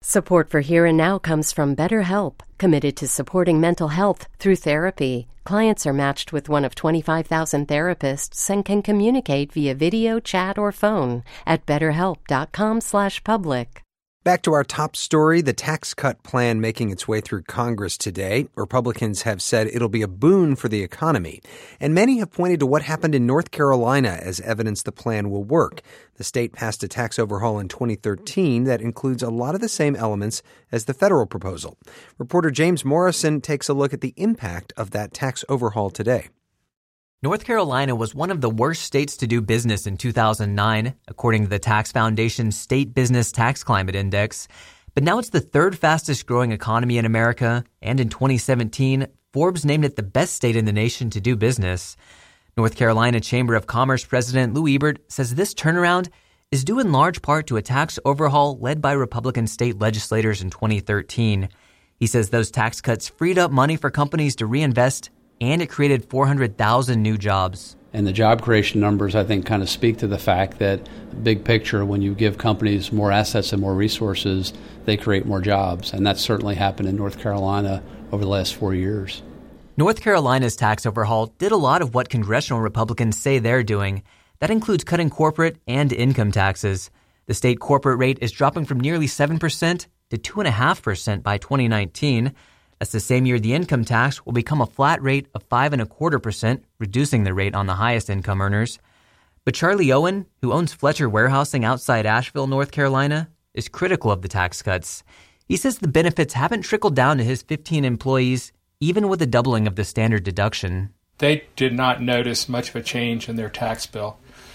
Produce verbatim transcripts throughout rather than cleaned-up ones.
Support for Here and Now comes from BetterHelp, committed to supporting mental health through therapy. Clients are matched with one of twenty-five thousand therapists and can communicate via video, chat, or phone at betterhelp.com slash public. Back to our top story, the tax cut plan making its way through Congress today. Republicans have said it'll be a boon for the economy. And many have pointed to what happened in North Carolina as evidence the plan will work. The state passed a tax overhaul in twenty thirteen that includes a lot of the same elements as the federal proposal. Reporter James Morrison takes a look at the impact of that tax overhaul today. North Carolina was one of the worst states to do business in two thousand nine, according to the Tax Foundation's State Business Tax Climate Index. But now it's the third fastest growing economy in America, and in twenty seventeen, Forbes named it the best state in the nation to do business. North Carolina Chamber of Commerce President Lou Ebert says this turnaround is due in large part to a tax overhaul led by Republican state legislators in twenty thirteen. He says those tax cuts freed up money for companies to reinvest, and it created four hundred thousand new jobs. And the job creation numbers, I think, kind of speak to the fact that, big picture, when you give companies more assets and more resources, they create more jobs. And that's certainly happened in North Carolina over the last four years. North Carolina's tax overhaul did a lot of what congressional Republicans say they're doing. That includes cutting corporate and income taxes. The state corporate rate is dropping from nearly seven percent to two point five percent by twenty nineteen. That's the same year the income tax will become a flat rate of five and a quarter percent, reducing the rate on the highest income earners. But Charlie Owen, who owns Fletcher Warehousing outside Asheville, North Carolina, is critical of the tax cuts. He says the benefits haven't trickled down to his fifteen employees, even with the doubling of the standard deduction. They did not notice much of a change in their tax bill.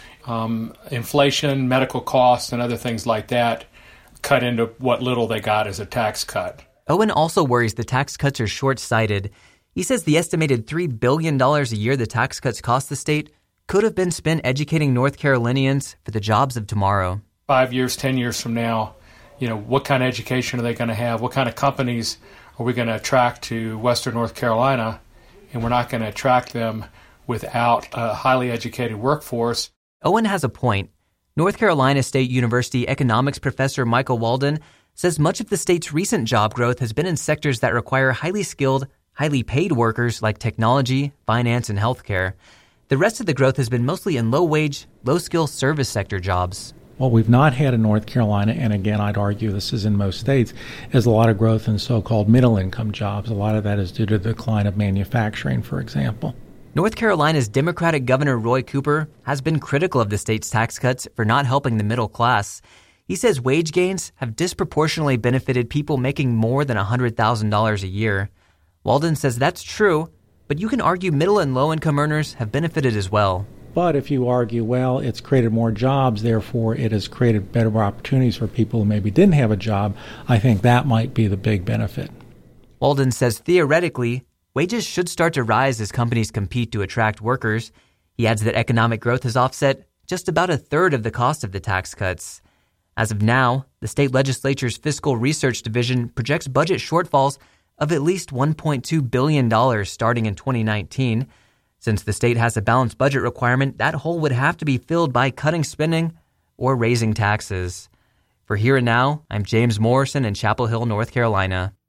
Um, inflation, medical costs, and other things like that cut into what little they got as a tax cut. Owen also worries the tax cuts are short-sighted. He says the estimated three billion dollars a year the tax cuts cost the state could have been spent educating North Carolinians for the jobs of tomorrow. Five years, ten years from now, you know, what kind of education are they going to have? What kind of companies are we going to attract to Western North Carolina? And we're not going to attract them without a highly educated workforce. Owen has a point. North Carolina State University economics professor Michael Walden says much of the state's recent job growth has been in sectors that require highly skilled, highly paid workers like technology, finance, and healthcare. The rest of the growth has been mostly in low-wage, low-skill service sector jobs. What we've not had in North Carolina, and again, I'd argue this is in most states, is a lot of growth in so-called middle-income jobs. A lot of that is due to the decline of manufacturing, for example. North Carolina's Democratic Governor Roy Cooper has been critical of the state's tax cuts for not helping the middle class. He says wage gains have disproportionately benefited people making more than one hundred thousand dollars a year. Walden says that's true, but you can argue middle and low-income earners have benefited as well. But if you argue, well, it's created more jobs, therefore it has created better opportunities for people who maybe didn't have a job, I think that might be the big benefit. Walden says theoretically, wages should start to rise as companies compete to attract workers. He adds that economic growth has offset just about a third of the cost of the tax cuts. As of now, the state legislature's Fiscal Research Division projects budget shortfalls of at least one point two billion dollars starting in twenty nineteen. Since the state has a balanced budget requirement, that hole would have to be filled by cutting spending or raising taxes. For Here and Now, I'm James Morrison in Chapel Hill, North Carolina.